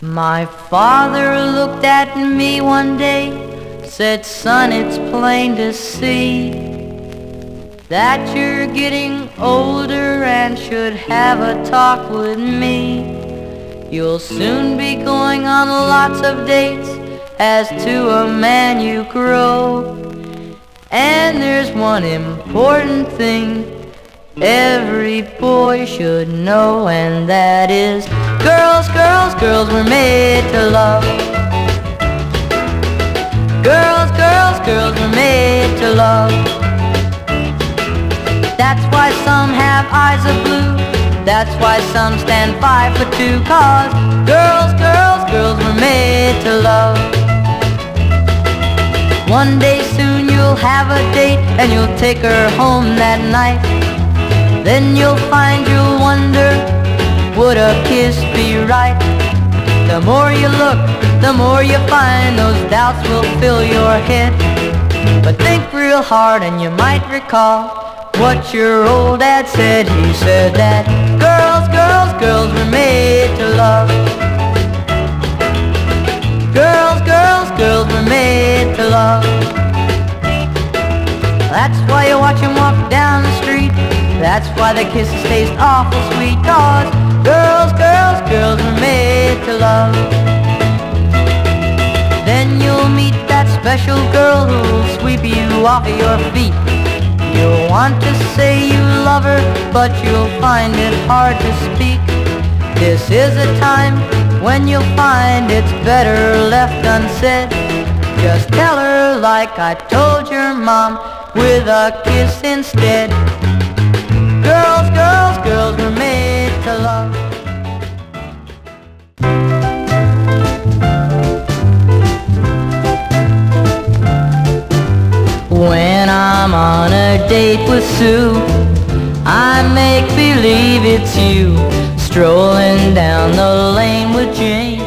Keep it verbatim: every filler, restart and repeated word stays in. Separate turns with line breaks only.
My father looked at me one day, said, "Son, it's plain to see that you're getting older and should have a talk with me. You'll soon be going on lots of dates as to a man you grow. And there's one important thing every boy should know, and that is girls, girls, girls were made to love. Girls, girls, girls were made to love. That's why some have eyes of blue, that's why some stand five foot two, 'cause girls, girls, girls were made to love. One day soon you'll have a date and you'll take her home that night. Then you'll find you'll wonder, would a kiss be right? The more you look, the more you find those doubts will fill your head. But think real hard and you might recall what your old dad said. He said that girls, girls, girls were made to love. Girls, girls, girls were made to love. That's why you watch him walk down the street, that's why the kisses taste awful sweet, 'cause girls, girls, girls were made to love. Then you'll meet that special girl who'll sweep you off of your feet. You'll want to say you love her, but you'll find it hard to speak. This is a time when you'll find it's better left unsaid. Just tell her like I told your mom, with a kiss instead. Girls, girls, girls were made to love. When I'm on a date with Sue, I make believe it's you, strolling down the lane with Jane.